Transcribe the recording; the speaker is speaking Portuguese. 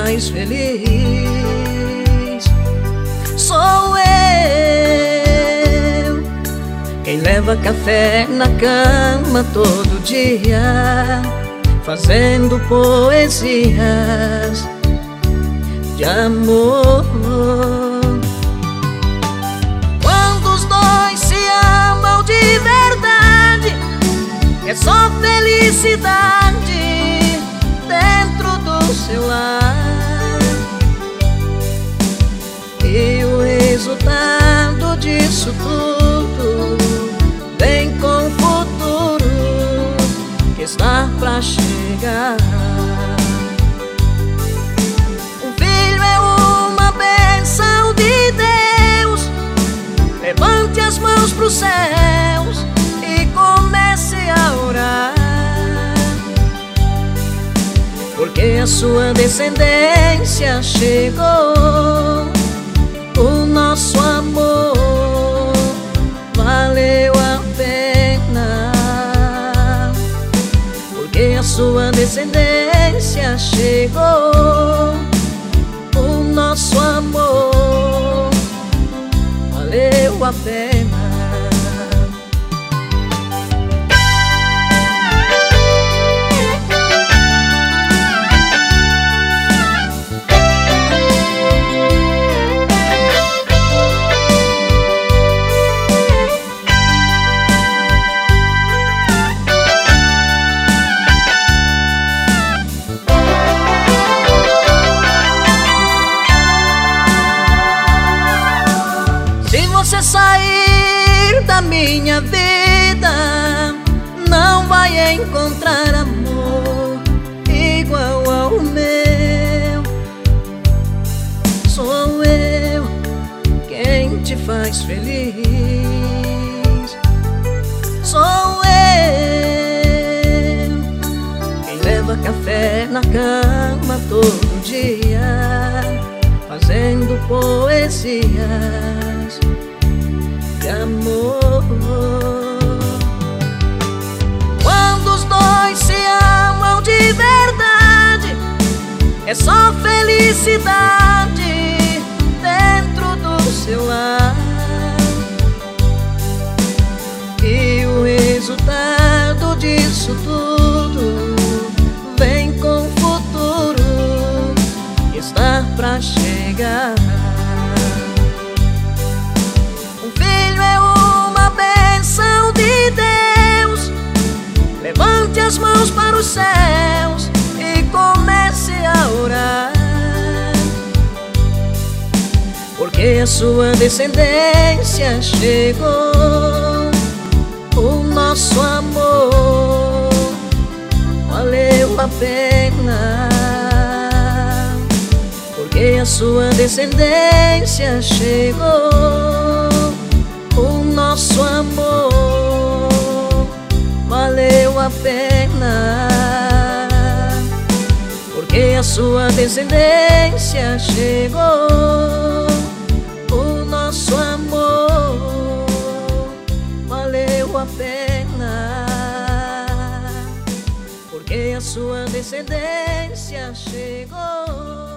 faz feliz. Sou eu quem leva café na cama todo dia, fazendo poesias de amor. Quando os dois se amam de verdade, é só felicidade dentro do seu lar. E o resultado disso tudo vem com o futuro que está pra chegar. Um filho é uma bênção de Deus. Levante as mãos pros céus e comece a orar, porque a sua descendência chegou. O nosso amor valeu a pena, porque a sua descendência chegou. O nosso amor valeu a pena. Se você sair da minha vida, não vai encontrar amor igual ao meu. Sou eu quem te faz feliz. Sou eu quem leva café na cama todo dia, fazendo poesias de amor. Quando os dois se amam de verdade, é só felicidade dentro do seu lar. E o resultado disso tudo vem com o futuro que está pra chegar. Um filho é uma bênção de Deus. Levante as mãos para os céus e comece a orar, porque a sua descendência chegou. O nosso amor valeu a pena, porque a sua descendência chegou. O nosso amor valeu a pena, porque a sua descendência chegou. O nosso amor valeu a pena, porque a sua descendência chegou.